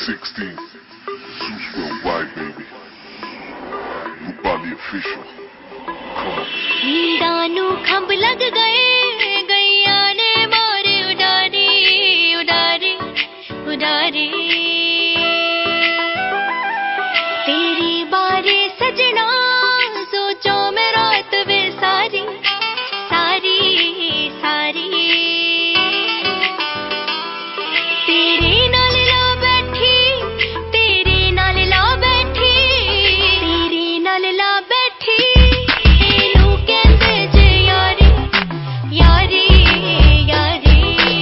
2016, Zeus Worldwide, baby. Rupali official. Come on. नींदानू खंब लग गए, गैया ने मारे उडारी, उडारी, उडारी। तेरी बारी सजना, सोचो मैं रात वे सारी, सारी, सारी। तेरे नाल ला बैठी, तेरे नाल ला बैठी, तेरे नाल ला बैठी। एनू कहंदे जे यारी, यारी, यारी।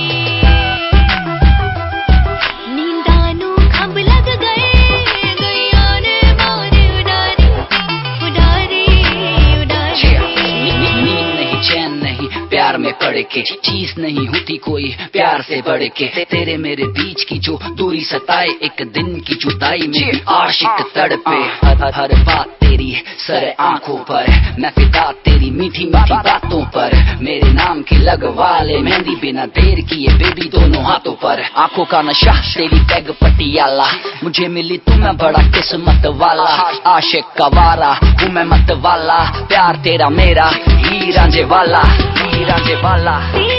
नींदानू खंब लग गए, गैया ने मारे उडारी, उडारी, उडारी। नींद नहीं, चैन नहीं, प्यार में पड़ के चीज नहीं होती कोई प्यार से बढ़ के। तेरे मेरे बीच की जो दूरी सताए, एक दिन की जुदाई में आशिक तड़पे। हर बात तेरी सर आंखों पर, मैं फिदा तेरी मीठी मीठी बातों पर। मेरे नाम की लगवा ले मेहंदी बिना देर किए बेबी दोनों हाथों पर। आंखों का नशा तेरी पैग पटियाला, मुझे मिली तू मैं बड़ा किस्मत वाला। आशिक का वारा हूँ मैं मत वाला, प्यार तेरा मेरा ही रांझे वाला, ही रांझे वाला।